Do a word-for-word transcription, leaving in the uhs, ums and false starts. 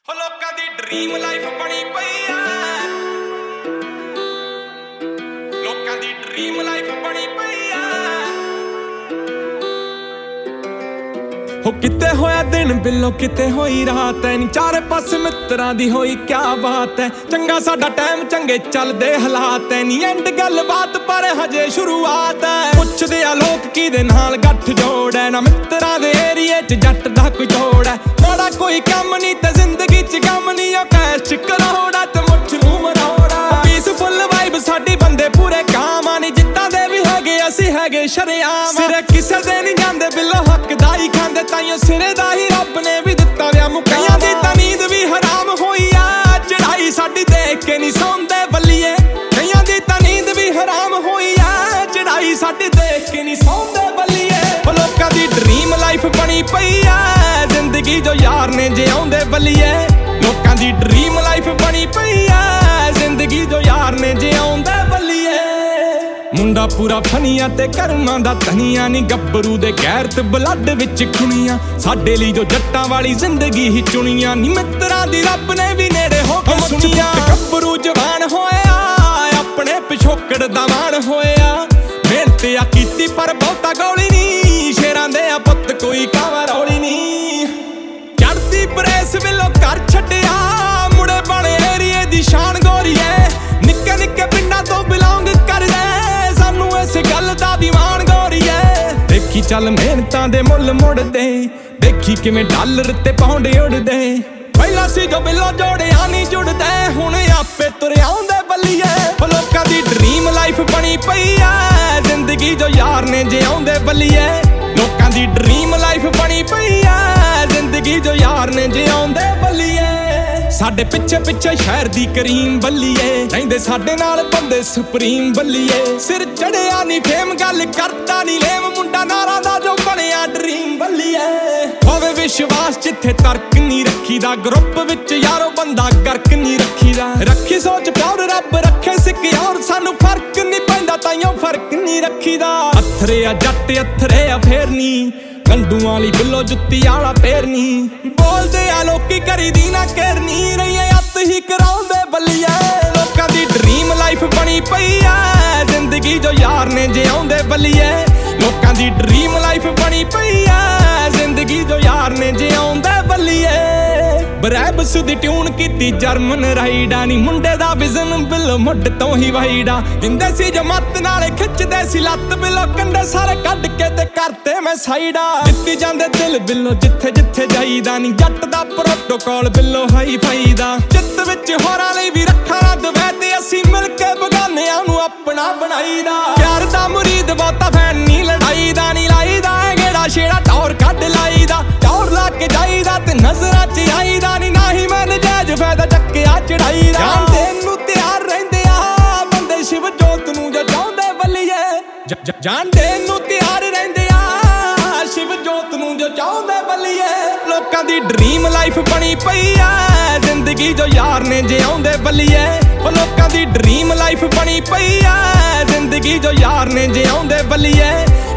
ਹੋ ਲੋਕਾਂ ਦੀ dream life ਬਣੀ ਪਈ ਆ, ਲੋਕਾਂ ਦੀ ਡ੍ਰੀਮ ਲਾਈਫ ਬਣੀ ਪਈ ਆ। ਹੋ ਕਿਤੇ ਹੋਇਆ ਦਿਨ ਬਿੱਲੋ ਕਿਤੇ ਹੋਈ ਰਾਤ ਐ ਨੀ, ਚਾਰੇ ਪਾਸੇ ਮਿੱਤਰਾਂ ਦੀ ਹੋਈ ਕਿਆ ਬਾਤ ਐ। ਚੰਗਾ ਸਾਡਾ ਟਾਈਮ ਚੰਗੇ ਚੱਲਦੇ ਹਾਲਾਤ ਐ ਨੀ, ਐਂਡ ਗੱਲ ਬਾਤ ਪਰ ਹਜੇ ਸ਼ੁਰੂਆਤ ਐ। ਪੁੱਛਦੇ ਆ ਲੋਕ ਕਿਹਦੇ ਨਾਲ ਗੱਠ ਜੋੜ ਐ, ਨਾ ਮਿੱਤਰਾਂ ਦੇ ਏਰੀਏ ਚ ਜੱਟ ਦਾ ਕੋਈ ਜੋੜ ਐ। ਮਾੜਾ ਕੋਈ ਕੰਮ ਨੀ ਤੇ ਜ਼ਿੰਦਗੀ ਚ ਗਮ ਨੀ, ਉਹ ਕੈਸ਼ ਚ ਕਰੋੜਾ ਤੇ ਮੁੱਛ ਨੂੰ ਮਰੋੜਾ। ਪੀਸਫੁੱਲ ਵਾਈਬ ਸਾਡੀ ਬੰਦੇ ਪੂਰੇ ਕਾਮ ਆ ਨੀ, ਜਿੱਦਾਂ ਦੇ ਵੀ ਹੈਗੇ ਅਸੀਂ ਹੈਗੇ ਸ਼ਰੇਆਮ। ਸਿਰੇ ਕਿਸੇ ਦੇ ਨੀ ਜਾਂਦੇ ਬਿੱਲੋ ਹੱਕ ਦਾ ਹੀ ਖਾਂਦੇ, ਤਾਈਓ ਸਿਰੇ ਦਾ ਹੀ ਰੱਬ ਨੇ ਵੀ ਦਿੱਤਾ ਵਿਆ ਮੁਕਈਆਂ ਦੀ ਤਾਂ ਨੀਂਦ ਵੀ ਹਰਾਮ ਹੋਈ ਆ। ਚੜਾਈ ਸਾਡੀ ਦੇਖ ਕੇ ਨੀ ਸੌਂਦੇ ਬੱਲੀਏ, ਕਈਆਂ ਦੀ ਤਾਂ ਨੀਂਦ ਵੀ ਹਰਾਮ ਹੋਈ ਆ। ਚੜਾਈ ਸਾਡੀ ਦੇਖ ਕੇ ਨੀ ਸੌਂਦੇ ਬੱਲੀਏ। ਉਹ ਲੋਕਾਂ ਦੀ ਡ੍ਰੀਮ ਲਾਈਫ ਬਣੀ ਪਈ ਆ, ਜ਼ਿੰਦਗੀ ਜੋ ਯਾਰ ਨੇ ਜਿਉਂਦੇ ਬੱਲੀਏ। ਲੋਕਾਂ ਦੀ ਡ੍ਰੀਮ ਲਾਈਫ ਬਣੀ ਪਈ ਆ, ਜ਼ਿੰਦਗੀ ਜੋ ਯਾਰ ਨੇ ਜਿਉਂਦੇ ਬੱਲੀਏ। ਮੁੰਡਾ ਪੂਰਾ ਫਨੀਆਂ ਤੇ ਕਰਮਾਂ ਦਾ ਧਨੀਆ ਨੀ, ਗੱਭਰੂ ਦੇ ਗੈਰਤ ਬਲੱਡ ਵਿੱਚ ਖੁਣੀਆਂ। ਸਾਡੇ ਲਈ ਜੋ ਜੱਟਾਂ ਵਾਲੀ ਜ਼ਿੰਦਗੀ ਹੀ ਚੁਣੀਆਂ ਨੀ, ਮਿੱਤਰਾਂ ਦੀ ਰੱਬ ਨੇ ਵੀ ਨੇੜੇ ਹੋ ਕੇ ਸੁਣੀਆਂ। ਗੱਭਰੂ ਜਵਾਨ ਹੋਇਆ ਆਪਣੇ ਪਿਛੋਕੜ ਦਾ ਮਾਣ ਹੋਇਆ, ਮਿਹਨਤ ਆ ਕੀਤੀ ਪਰ ਬਹੁਤਾ ਗੌਲੀ ਨੀ, ਸ਼ੇਰਾਂ ਦੇ ਆ ਪੁੱਤ ਕੋਈ ਕਾਵਾ ਰੌਲੀ ਨੀ। ਚੜਦੀ ਪ੍ਰੈਸ ਵੇਲੋਂ ਘਰ ਛੱਡਿਆ, ਮੁੜੇ ਬਣੇ ਏਰੀਏ ਦੀ ਸ਼ਾਨ ਗੋਰੀਏ। ਨਿੱਕੇ ਨਿੱਕੇ ਪਿੰਡਾਂ ਤੋਂ ਬਿਲੋਂਗ ਕਰਦੇ, ਸਾਨੂੰ ਇਸ ਗੱਲ ਦਾ ਵੀ ਮਾਣ ਗੋਰੀਏ। ਦੇਖੀ ਚੱਲ ਮਿਹਨਤਾਂ ਦੇ ਮੁੱਲ ਮੁੜਦੇ, ਦੇਖੀ ਕਿਵੇਂ ਡਾਲਰ ਤੇ ਪਾਉਂਡ ਉੜਦੇ। ਪਹਿਲਾਂ ਸੀ ਜੋ ਬਿੱਲੋ ਜੋੜਿਆ ਨਹੀਂ ਜੁੜਦੇ, ਹੁਣ ਆਪੇ ਤੁਰ ਆਉਂਦੇ ਬੱਲੀਏ। ਉਹ ਲੋਕਾਂ ਦੀ ਡ੍ਰੀਮ ਲਾਈਫ ਬਣੀ ਪਈ ਆ, ਜ਼ਿੰਦਗੀ ਜੋ ਯਾਰ ਨੇ ਜਿਉਂਦੇ ਬੱਲੀਏ। ਲੋਕਾਂ ਦੀ ਡ੍ਰੀਮ ਲਾਈਫ ਬਣੀ ਪਈ ਆ, ਜ਼ਿੰਦਗੀ ਜੋ ਯਾਰ ਨੇ ਜਿਉਂਦੇ ਬੱਲੀਏ। ਸਾਡੇ ਪਿੱਛੇ ਪਿੱਛੇ ਸ਼ਹਿਰ ਦੀ ਕਰੀਮ ਬੱਲੀਏ, ਰਹਿੰਦੇ ਸਾਡੇ ਨਾਲ ਬੰਦੇ ਸੁਪਰੀਮ ਬੱਲੀਏ। ਸਿਰ ਚੜਿਆ ਨੀ ਫੇਮ ਗੱਲ ਕਰਦਾ ਨੀ ਲੇਮ, ਮੁੰਡਾ ਨਾਰਾ ਦਾ ਜੋ ਬਣਿਆ ਡ੍ਰੀਮ ਬੱਲੀਏ। ਹੋਵੇ ਵਿਸ਼ਵਾਸ ਜਿੱਥੇ ਤਰਕ ਨੀ ਰੱਖੀਦਾ, ਗਰੁੱਪ ਵਿੱਚ ਯਾਰੋ ਬੰਦਾ ਕਰਕ ਨੀ ਰੱਖੀਦਾ। ਰੱਖੀ ਸੋਚ ਪਿਆਰ ਰੱਬ ਰੱਖੇ ਸਿੱਕਿਆਰ, ਸਾਨੂੰ ਫਰਕ ਨੀ ਪੈਂਦਾ ਤਾਈਓ ਫਰਕ ਨੀ ਰੱਖੀਦਾ। ਅਥਰੇ ਆ ਜੱਟ ਅਥਰੇ ਆ ਫੇਰ ਨੀ, ਗੰਡੂਆਂ ਵਾਲੀ ਬਿੱਲੋ ਜੁੱਤੀ ਆਲਾ ਫੇਰ ਨੀ। ਬੋਲਦੇ ਆ ਲੋਕੀ ਕਰੀਦੀ ਨਾ ਕਰਨੀ, ਰਹੀਏ ਅੱਤ ਹੀ ਕਰਾਉਂਦੇ ਬੱਲੀਏ। ਲੋਕਾਂ ਦੀ ਡ੍ਰੀਮ ਲਾਈਫ ਬਣੀ ਪਈ ਆ, ਜ਼ਿੰਦਗੀ ਜੋ ਯਾਰ ਨੇ ਜਿਉਂਦੇ ਬੱਲੀਏ। ਲੋਕਾਂ ਦੀ ਡ੍ਰੀਮ ਲਾਈਫ ਬਣੀ ਪਈ ਆ, ਜ਼ਿੰਦਗੀ ਜੋ ਯਾਰ ਨੇ ਜਿਉਂਦੇ ਬੱਲੀਏ। ਬਰੈਬਸ ਦੀ ਟਿਊਨ ਕੀਤੀ ਜਰਮਨ ਰਾਈਡਾ ਨੀ, ਮੁੰਡੇ ਦਾ ਵਿਜ਼ਨ ਬਿੱਲੋ ਮੁੱਢ ਤੋਂ ਹੀ ਵਾਈਡਾ। ਜਿੰਦੇ ਸੀ ਜੋ ਮੱਤ ਨਾਲੇ ਖਿੱਚਦੇ ਸੀ ਲੱਤ, ਬਿੱਲੋ ਕੰਡੇ ਸਾਰੇ ਕੱਢ ਕੇ ਤੇ ਕਰਤੇ ਮੈਂ ਸਾਈਡਾ। ਜਿੱਤੀ ਜਾਂਦੇ ਦਿਲ ਬਿੱਲੋ ਜਿੱਥੇ ਜਿੱਥੇ ਜਾਈਦਾ ਨੀ, ਜੱਟ ਦਾ ਪ੍ਰੋਟੋਕਾਲ ਬਿੱਲੋ ਹਾਈ ਫਾਈ ਦਾ। ਚਿੱਤ ਵਿੱਚ ਹੋਰਾਂ ਲਈ ਵੀ ਰੱਖਾਂ ਨਾ ਦਵੈ, ਤੇ ਅਸੀਂ ਮਿਲ ਕੇ ਬਗਾਨਿਆਂ ਨੂੰ ਆਪਣਾ ਬਣਾਈਦਾ। ਪਿਆਰ ਦਾ ਮੁਰੀਦ ਬਹੁਤਾ ਫੈਨ ਨੀ, ਲੜਾਈ ਦਾ ਨੀ ਲਾਈਦਾ। ਗੇੜਾ ਛੇੜਾ ਟੌਰ ਕੱਢ ਲਾਈਦਾ, ਟੌਰ ਲਾ ਕੇ ਜਾਈਦਾ ਤੇ ਨਜ਼ਰਾਂ ਚ ਆਈਦਾ ਨੀ। ਨਾ ਹੀ ਮੈਂ ਨਜਾਇਜ਼ ਫਾਇਦਾ ਚੱਕਿਆ ਚੜਾਈ ਦਾ, ਜਾਨ ਦੇਣ ਨੂੰ ਤਿਆਰ ਰਹਿੰਦੇ ਆ ਬੰਦੇ ਸ਼ਿਵ ਜੋਤ ਨੂੰ ਜੋ ਚਾਹੁੰਦੇ ਬੱਲੀਏ। ਜਾਨ ਦੇਣ ਨੂੰ ਤਿਆਰ ਰਹਿੰਦੇ ਆ ਸ਼ਿਵ ਜੋਤ ਨੂੰ ਜੋ ਚਾਹੁੰਦੇ ਬੱਲੀਏ। ਲੋਕਾਂ ਦੀ ਡ੍ਰੀਮ ਲਾਈਫ ਬਣੀ ਪਈ ਆ, ਜ਼ਿੰਦਗੀ ਜੋ ਯਾਰ ਨੇ ਜਿਉਂਦੇ ਬੱਲੀਏ। ਉਹ ਲੋਕਾਂ ਦੀ ਡ੍ਰੀਮ ਲਾਈਫ ਬਣੀ ਪਈ ਆ, ਜ਼ਿੰਦਗੀ ਜੋ ਯਾਰ ਨੇ ਜਿਉਂਦੇ ਬੱਲੀਏ।